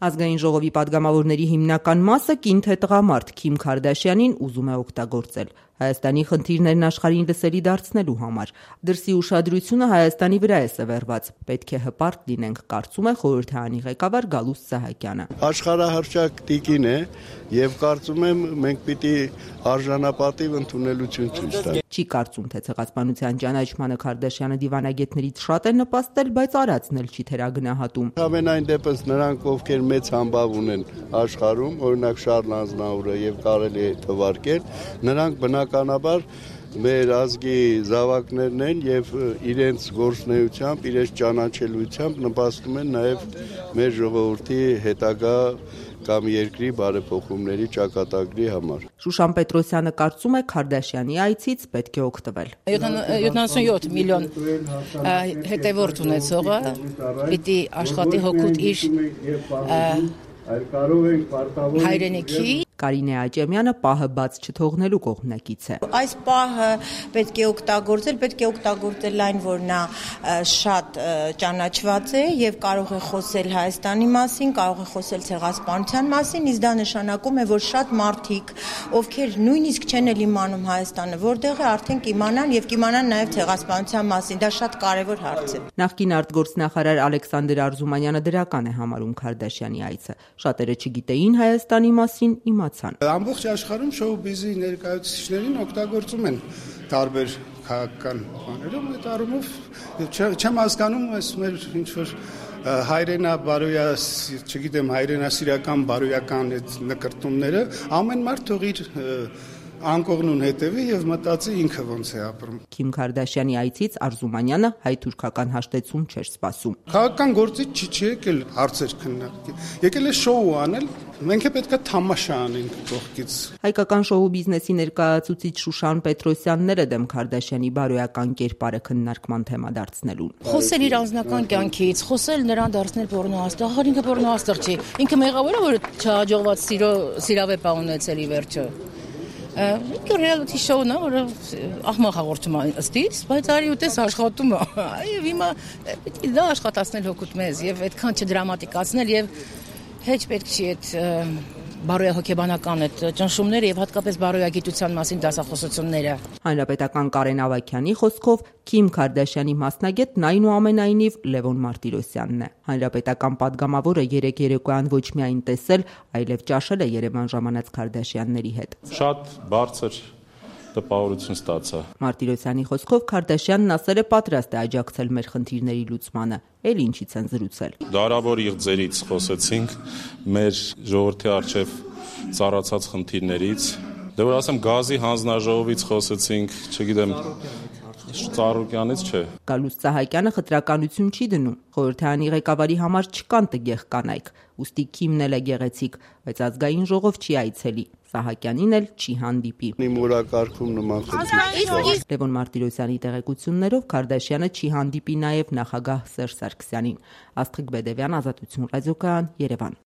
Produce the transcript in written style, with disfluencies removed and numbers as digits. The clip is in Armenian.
Ազգային ժողովի պատգամավորների հիմնական մասը կին թե տղամարդ Քիմ Քարդաշյանին ուզում է օգտագործել Հայաստանի խնդիրներն աշխարհին լսելի դարձնելու համար։ Դրսի ուշադրությունը Հայաստանի վրա է սևեռված։ Պետք է հպարտ լինենք, կարծում է խորհրդարանի ղեկավար Գալուստ Սահակյանը։ Աշխարհահռչակ տիկին է եւ կարծում եմ մենք պիտի արժանապատիվ ընդունելություն ցույց տանք։ Չի կարծում, թե ցեղասպանության ճանաչմանը Քարդաշյանը դիվանագետներից շատ է նպաստել, բայց արածն էլ չի թերագնահատում։ Ամենայն դեպս նրանք, ովքեր մեծ համբավ ունեն աշխարհում, օրինակ Շարլ Ազնաուրը եւ կարելի է թվարկել, նրանք բնականաբար մեր ազգի զավակներն են եւ իրենց գործնեությամբ, իրենց ճանաչելիությամբ նպաստում են նաեւ մեր ժողովրդի հետագա կամ երկրի բարեփոխումների ճակատագրի համար։ Շուշան Պետրոսյանը կարծում է Քարդաշյանի այցից պետք է օգտվել։ 77 միլիոն հետևորդ ունեցողը պիտի աշխատի հօգուտ իր հայրենիքի։ Կարինե Աճեմյանը պահը բաց չթողնելու կողմնակից է։ Այս պահը պետք է օգտագործել այն, որ նա շատ ճանաչված է եւ կարող է խոսել Հայաստանի մասին, կարող է խոսել ցեղասպանության մասին, իսկ դա նշանակում է, որ շատ մարդիկ, ովքեր նույնիսկ չեն էլ իմանում Հայաստանը որտեղ է, արդեն կիմանան եւ կիմանան նաեւ ցեղասպանության մասին։ Դա շատ կարեւոր հարց է։ Նախկին արտգործնախարար Ալեքսանդր Արզումանյանը դրական է համարում Քարդաշյանի այցը։ Շատերը չգիտեին Հայաստանի մասին, իմացան։ Ամբողջ աշխարհում շոու-բիզի ներկայացուցիչներին օգտագործում են տարբեր քաղաքական բաներում, այդ առումով չեմ հասկանում այս մեր ինչ-որ հայրենասիրական բարոյական այդ նկրտումները, ամեն մարդ թող իր անկողնուն հետևի եւ մտածի ինքը ոնց է ապրում։ Քիմ Քարդաշյանի այցից Արզումանյանը հայ-թուրքական հաշտեցում չէր սպասում։ Քաղաքական գործիչ չի եկել հարցեր քննարկել։ Եկել է շոու անել, մենք է պետքա թամաշա անենք կողքից։ Հայկական շոու բիզնեսի ներկայացուցիչ Շուշան Պետրոսյանն է դեմ Քարդաշյանի բարոյական կերպարը քննարկման թեմա դարձնելուն։ Խոսել իր անձնական կյանքից, խոսել նրան դարձնել պոռնոաստղ, ինքը պոռնոաստղ չի։ Ինքը մեղավոր է, որ չհաջողված սիրավեպ է ունեցել ի վերջո։ Ինքը ռեալիթի շոուն է, որը աղմաղ հաղորդում է ըստ իս, բայց արի ու տես աշխատում է։ Եվ հիմա պետք է դա աշխատացնել հոգուտ մեզ եւ այդքան չդրամատիկացնել եւ հեչ պետք չի այդ բարոյահոգեբանական այդ ճնշումները եւ հատկապես բարոյագիտության մասին դասախոսությունները։ Հանրապետական Կարեն Ավագյանի խոսքով Քիմ Քարդաշյանի մասնագետն այնուամենայնիվ Լևոն Մարտիրոսյանն է։ Հանրապետական պատգամավորը երեք երեկոյան ոչ միայն տեսել, այլև ճաշել է Երևան ժամանած Քարդաշյանների հետ։ Շատ բարձր տպավորություն ստացա։ Մարտիրոսյանի խոսքով Քարդաշյանն ասել է պատրաստ է աջակցել մեր խնդիրների լուծմանը, էլ ինչից են զրուցել։ Դարավոր իղձերից խոսեցինք, մեր ժողովրդի առջև ծառացած խնդիրներից, դե որ ասեմ գազի հանձնաժողովից խոսեցինք, չգիտեմ, Ծառուկյանից չէ։ Գալուստ Սահակյանը խտրականություն չի դնում։ Խորհրդարանի ղեկավարի համար չկան տգեղ կանայք, ուստի Քիմն էլ է գեղեցիկ, բայց ազգային ժողով չի այցելի։ Սահակյանին էլ չի հանդիպի։ Իմ օրակարգում նման խնդիր։ Լևոն Մարտիրոսյանի տեղեկություններով Քարդաշյանը չի հանդիպի նաև նախագահ Սերժ Սարգսյանին։ Աստղիկ Բեդևյան, Ազատություն ռադիոկայան, Երևան։